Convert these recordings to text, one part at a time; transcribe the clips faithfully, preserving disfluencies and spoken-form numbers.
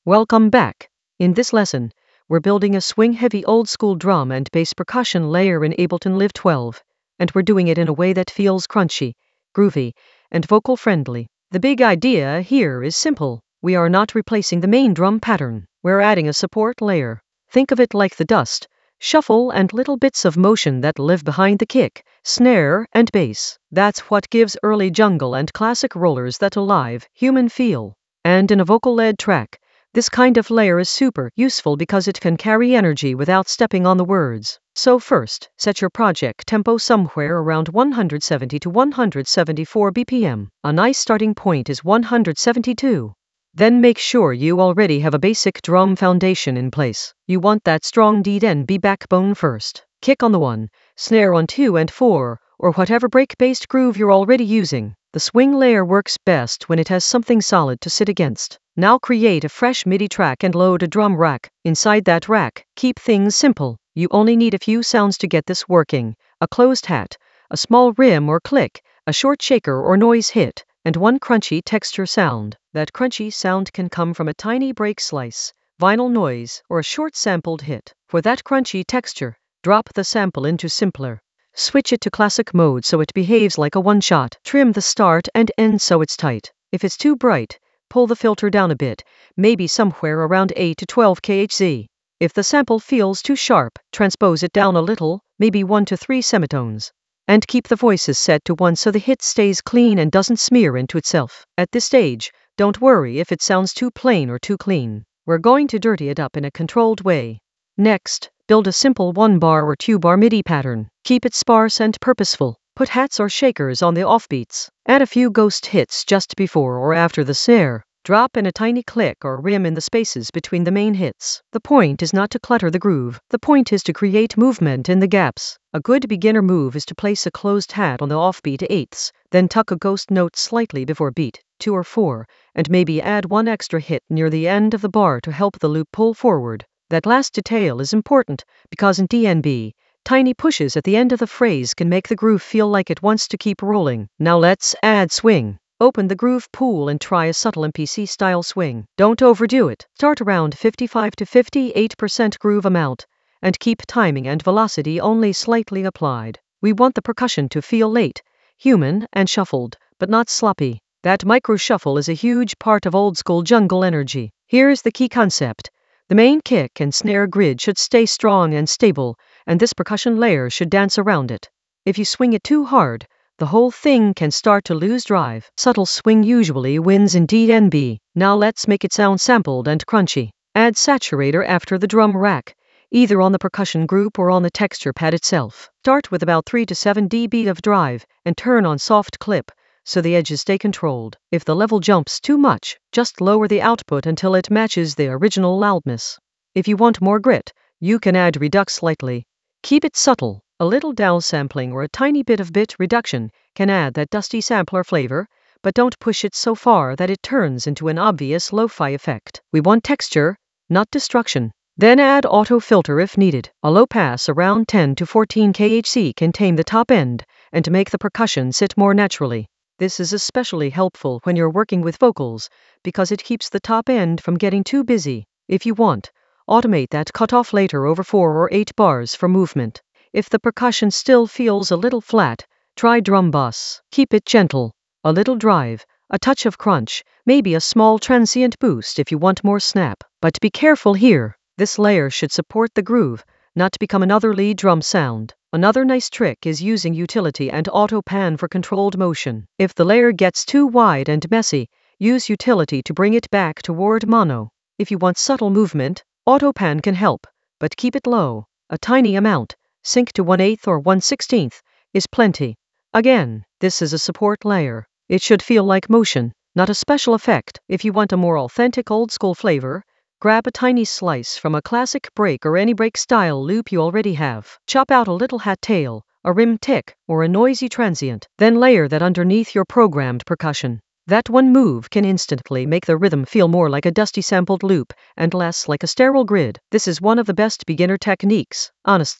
Welcome back. In this lesson, we're building a swing-heavy old-school drum and bass percussion layer in Ableton Live twelve, and we're doing it in a way that feels crunchy, groovy, and vocal-friendly. The big idea here is simple. We are not replacing the main drum pattern. We're adding a support layer. Think of it like the dust, shuffle, and little bits of motion that live behind the kick, snare, and bass. That's what gives early jungle and classic rollers that alive, human feel. And in a vocal-led track, this kind of layer is super useful because it can carry energy without stepping on the words. So first, set your project tempo somewhere around one hundred seventy to one hundred seventy-four B P M. A nice starting point is one hundred seventy-two. Then make sure you already have a basic drum foundation in place. You want that strong D N B backbone first. Kick on the one, snare on two and four, or whatever break-based groove you're already using. The swing layer works best when it has something solid to sit against. Now create a fresh MIDI track and load a drum rack. Inside that rack, keep things simple. You only need a few sounds to get this working: a closed hat, a small rim or click, a short shaker or noise hit, and one crunchy texture sound. That crunchy sound can come from a tiny break slice, vinyl noise, or a short sampled hit. For that crunchy texture, drop the sample into simpler. Switch it to classic mode so it behaves like a one-shot. Trim the start and end so it's tight. If it's too bright, pull the filter down a bit, maybe somewhere around eight to twelve kilohertz. If the sample feels too sharp, transpose it down a little, maybe one to three semitones. And keep the voices set to one so the hit stays clean and doesn't smear into itself. At this stage, don't worry if it sounds too plain or too clean. We're going to dirty it up in a controlled way. Next, build a simple one-bar or two-bar MIDI pattern. Keep it sparse and purposeful. Put hats or shakers on the offbeats. Add a few ghost hits just before or after the snare. Drop in a tiny click or rim in the spaces between the main hits. The point is not to clutter the groove. The point is to create movement in the gaps. A good beginner move is to place a closed hat on the offbeat eighths, then tuck a ghost note slightly before beat two or four, and maybe add one extra hit near the end of the bar to help the loop pull forward. That last detail is important because in D N B, tiny pushes at the end of the phrase can make the groove feel like it wants to keep rolling. Now let's add swing. Open the groove pool and try a subtle M P C-style swing. Don't overdo it. Start around fifty-five to fifty-eight percent groove amount, and keep timing and velocity only slightly applied. We want the percussion to feel late, human, and shuffled, but not sloppy. That micro-shuffle is a huge part of old-school jungle energy. Here's the key concept. The main kick and snare grid should stay strong and stable, and this percussion layer should dance around it. If you swing it too hard, the whole thing can start to lose drive. Subtle swing usually wins in D N B. Now let's make it sound sampled and crunchy. Add saturator after the drum rack, either on the percussion group or on the texture pad itself. Start with about three to seven decibels of drive, and turn on soft clip, so the edges stay controlled. If the level jumps too much, just lower the output until it matches the original loudness. If you want more grit, you can add redux slightly. Keep it subtle. A little downsampling or a tiny bit of bit reduction can add that dusty sampler flavor, but don't push it so far that it turns into an obvious lo-fi effect. We want texture, not destruction. Then add auto filter if needed. A low pass around ten to fourteen kilohertz can tame the top end and make the percussion sit more naturally. This is especially helpful when you're working with vocals, because it keeps the top end from getting too busy. If you want, automate that cutoff later over four or eight bars for movement. If the percussion still feels a little flat, try drum bus. Keep it gentle. A little drive, a touch of crunch, maybe a small transient boost if you want more snap. But be careful here. This layer should support the groove, not become another lead drum sound. Another nice trick is using utility and auto pan for controlled motion. If the layer gets too wide and messy, use utility to bring it back toward mono. If you want subtle movement, auto pan can help, but keep it low. A tiny amount, sync to one eighth or one sixteenth, is plenty. Again, this is a support layer. It should feel like motion, not a special effect. If you want a more authentic old-school flavor, grab a tiny slice from a classic break or any break-style loop you already have. Chop out a little hat tail, a rim tick, or a noisy transient. Then layer that underneath your programmed percussion. That one move can instantly make the rhythm feel more like a dusty sampled loop and less like a sterile grid. This is one of the best beginner techniques, honestly.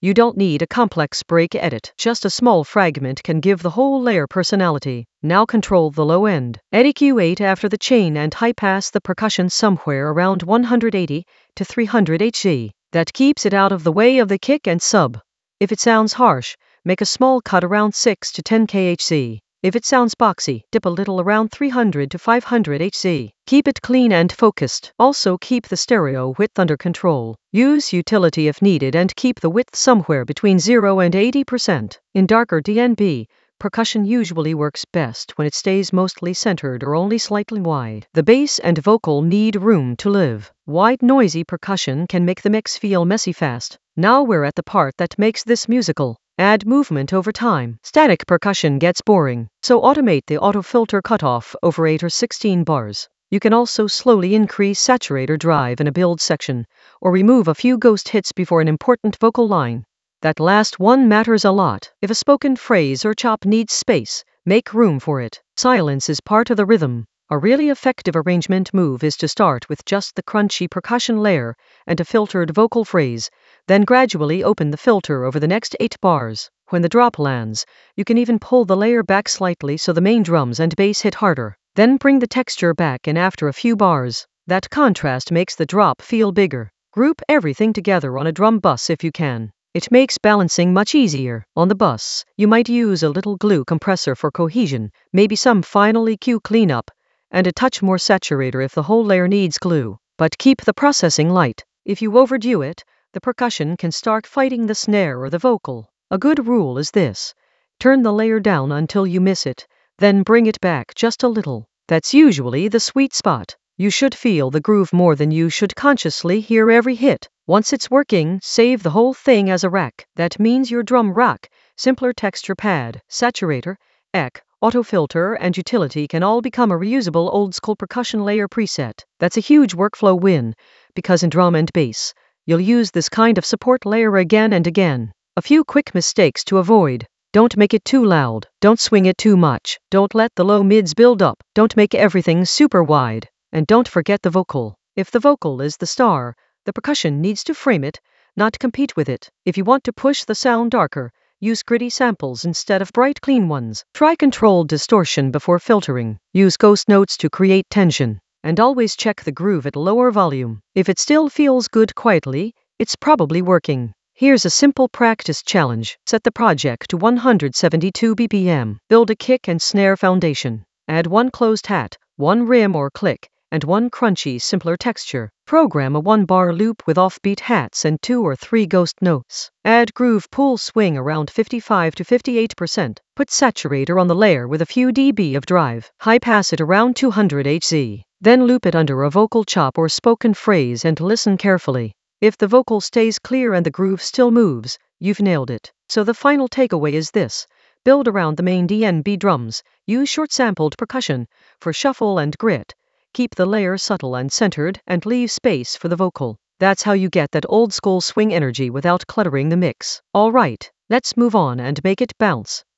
You don't need a complex break edit. Just a small fragment can give the whole layer personality. Now control the low end. Add E Q eight after the chain and high pass the percussion somewhere around one hundred eighty to three hundred hertz. That keeps it out of the way of the kick and sub. If it sounds harsh, make a small cut around six to ten kilohertz. If it sounds boxy, dip a little around three hundred to five hundred hertz. Keep it clean and focused. Also keep the stereo width under control. Use utility if needed and keep the width somewhere between zero and eighty percent. In darker D N B, percussion usually works best when it stays mostly centered or only slightly wide. The bass and vocal need room to live. Wide noisy percussion can make the mix feel messy fast. Now we're at the part that makes this musical. Add movement over time. Static percussion gets boring, so automate the auto filter cutoff over eight or sixteen bars. You can also slowly increase saturator drive in a build section, or remove a few ghost hits before an important vocal line. That last one matters a lot. If a spoken phrase or chop needs space, make room for it. Silence is part of the rhythm. A really effective arrangement move is to start with just the crunchy percussion layer and a filtered vocal phrase, then gradually open the filter over the next eight bars. When the drop lands, you can even pull the layer back slightly so the main drums and bass hit harder. Then bring the texture back in after a few bars. That contrast makes the drop feel bigger. Group everything together on a drum bus if you can. It makes balancing much easier. On the bus, you might use a little glue compressor for cohesion, maybe some final E Q cleanup, and a touch more saturator if the whole layer needs glue. But keep the processing light. If you overdo it, the percussion can start fighting the snare or the vocal. A good rule is this: turn the layer down until you miss it, then bring it back just a little. That's usually the sweet spot. You should feel the groove more than you should consciously hear every hit. Once it's working, save the whole thing as a rack. That means your drum rack, simpler texture pad, saturator, E Q, autofilter, and utility can all become a reusable old-school percussion layer preset. That's a huge workflow win, because in drum and bass, you'll use this kind of support layer again and again. A few quick mistakes to avoid. Don't make it too loud. Don't swing it too much. Don't let the low mids build up. Don't make everything super wide. And don't forget the vocal. If the vocal is the star, the percussion needs to frame it, not compete with it. If you want to push the sound darker, use gritty samples instead of bright clean ones. Try controlled distortion before filtering. Use ghost notes to create tension. And always check the groove at lower volume. If it still feels good quietly, it's probably working. Here's a simple practice challenge. Set the project to one hundred seventy-two B P M. Build a kick and snare foundation. Add one closed hat, one rim or click, and one crunchy, simpler texture. Program a one-bar loop with offbeat hats and two or three ghost notes. Add groove pull swing around fifty-five to fifty-eight percent. Put saturator on the layer with a few dB of drive. High pass it around two hundred hertz. Then loop it under a vocal chop or spoken phrase and listen carefully. If the vocal stays clear and the groove still moves, you've nailed it. So the final takeaway is this: build around the main D N B drums, use short-sampled percussion for shuffle and grit, keep the layer subtle and centered, and leave space for the vocal. That's how you get that old-school swing energy without cluttering the mix. All right, let's move on and make it bounce.